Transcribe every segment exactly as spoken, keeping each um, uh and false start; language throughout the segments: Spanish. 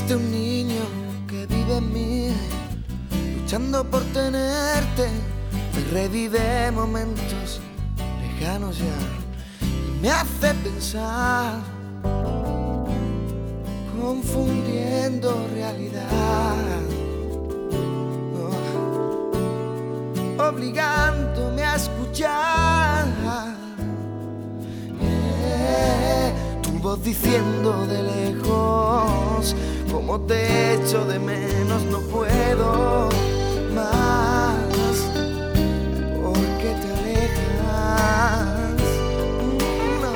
existe un niño que vive en mí, luchando por tenerte, me revive momentos lejanos ya y me hace pensar, confundiendo realidad, oh, obligándome a escuchar, yeah, tu voz diciendo de lejos, como te echo de menos, no puedo más, porque te alejas. No.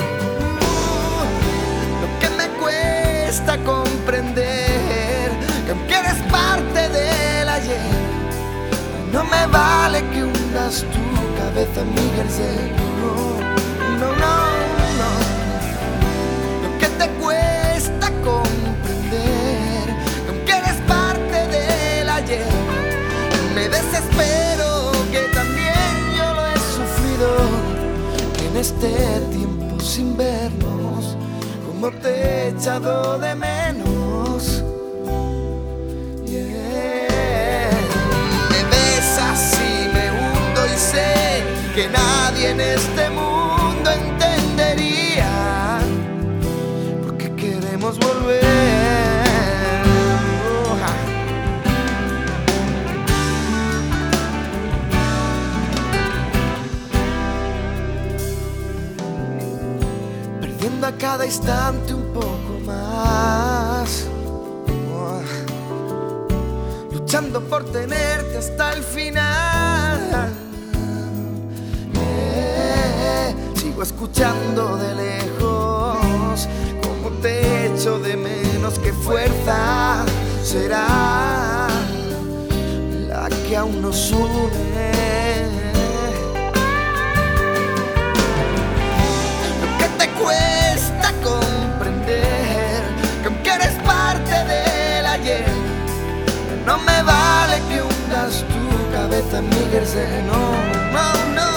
Lo que me cuesta comprender, que aunque eres parte del ayer, no me vale que hundas tu cabeza en mi jersey. No, no, no, no. Lo que te cuesta comprender, que aunque eres parte del ayer, me desespero, que también yo lo he sufrido, que en este tiempo sin vernos, como te he echado de menos. Yeah. Me besas y me hundo y sé que nadie en este mundo entendería por qué queremos volver. Perdiendo a cada instante un poco más, oh, luchando por tenerte hasta el final, yeah, sigo escuchando de lejos, como te echo de menos, qué fuerza será la que aún nos une. Cuesta comprender que aunque eres parte del ayer, no me vale que hundas tu cabeza en mi jersey. No, no, no.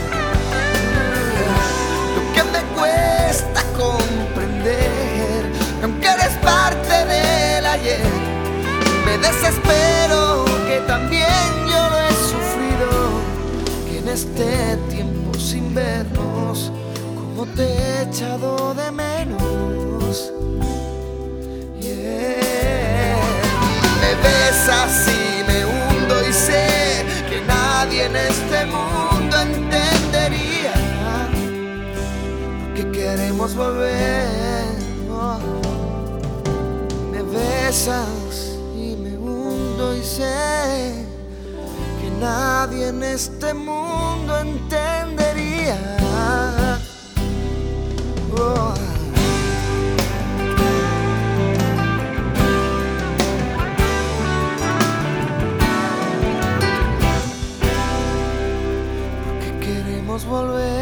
Lo que me cuesta comprender, que aunque eres parte del ayer, me desespero, que también yo lo he sufrido, que en este tiempo sin vernos, como te he echado de menos, yeah. Me besas y me hundo y sé que nadie en este mundo entendería por qué queremos volver, oh. Me besas y me hundo y sé que nadie en este mundo entendería. Oh. Porque queremos volver.